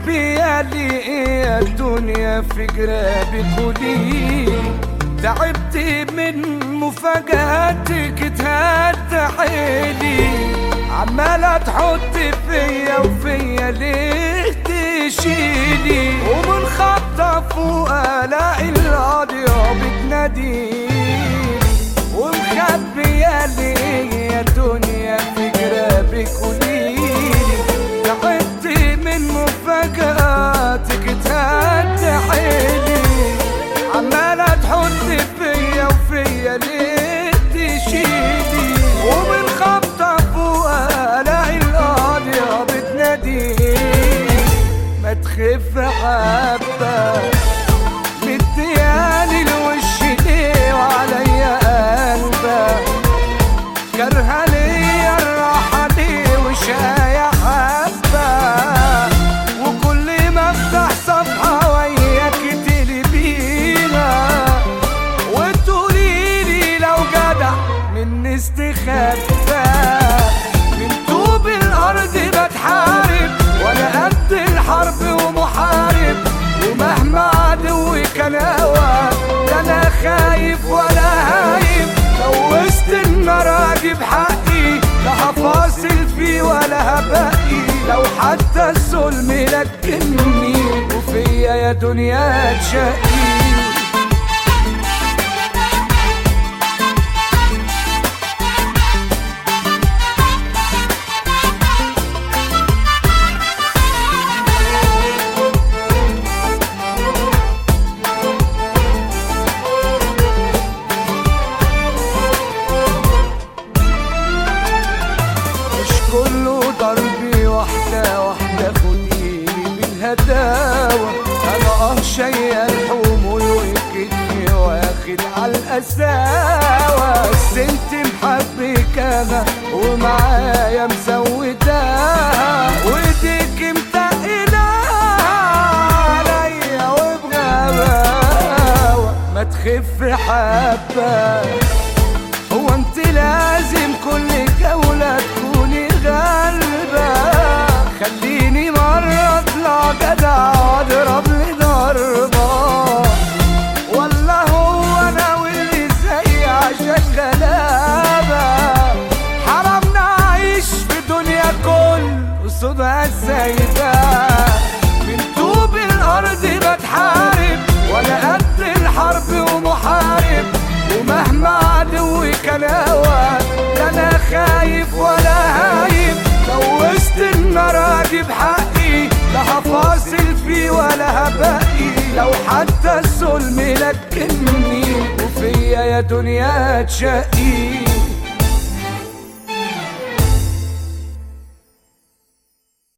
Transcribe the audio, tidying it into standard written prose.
بيالي يا الدنيا في جرابك قوليلي، تعبت من مفاجآتك تهد حيلي، عمالة تحط فيا وفيا ليه تشيلي، ومن خطة فوق الاقي القاضية بتناديلي، ومخبية ليه يا الدنيا في جرابك قوليلي، تعبت من مفاجآتك تهد حيلي، عمالة تحط فيا وفيا ليه تشيلي، ومن خبطة فوق الاقي القاضية بتناديلي، ما تخف حبة مديالي الوش ليه وعليا قلبك، كارهة ليا الراحة ليه وشاية حبة، وكل ما افتح صفحة وياك تقلبيها، وتقوليلي لو جدع مني استخبى، من طوب الأرض بتحارب وأنا قد الحرب ومحارب، ومهما عدوي كان هوا لا أنا خايف ولا هايب، لو وسط النار أجيب حقي لا هفاصل فيه ولا هبقي، لو حتى الظلم لكني وفيا يا دنيا تشقي. كله ضربي واحدة واحدة خديلي بالهداوة، أنا شايل الحمول وكتفي واخد عالقساوة، السنت محبك أنا ومعايا مزوداها، وإيديك متقلة عليا وبغباوة، ما تخف حبة، هو انت لازم كل جولة تكوني غالبة، خليني مرة اطلع جدع واضرب لي ضربة، والله هو انا واللي زي عشان غلابة، حرام نعيش في دنيا كل قصودها سايبة، من طوب الارض بتحارب وانا قد الحرب ومحارب، ومهما عدوي كان هوا لا انا خايف ولا هايب، لو وسط النار اجيب حقي لا هفاصل فيه ولا هبقي، لو حتى الظلم لكني وفيا يا دنيا تشقي.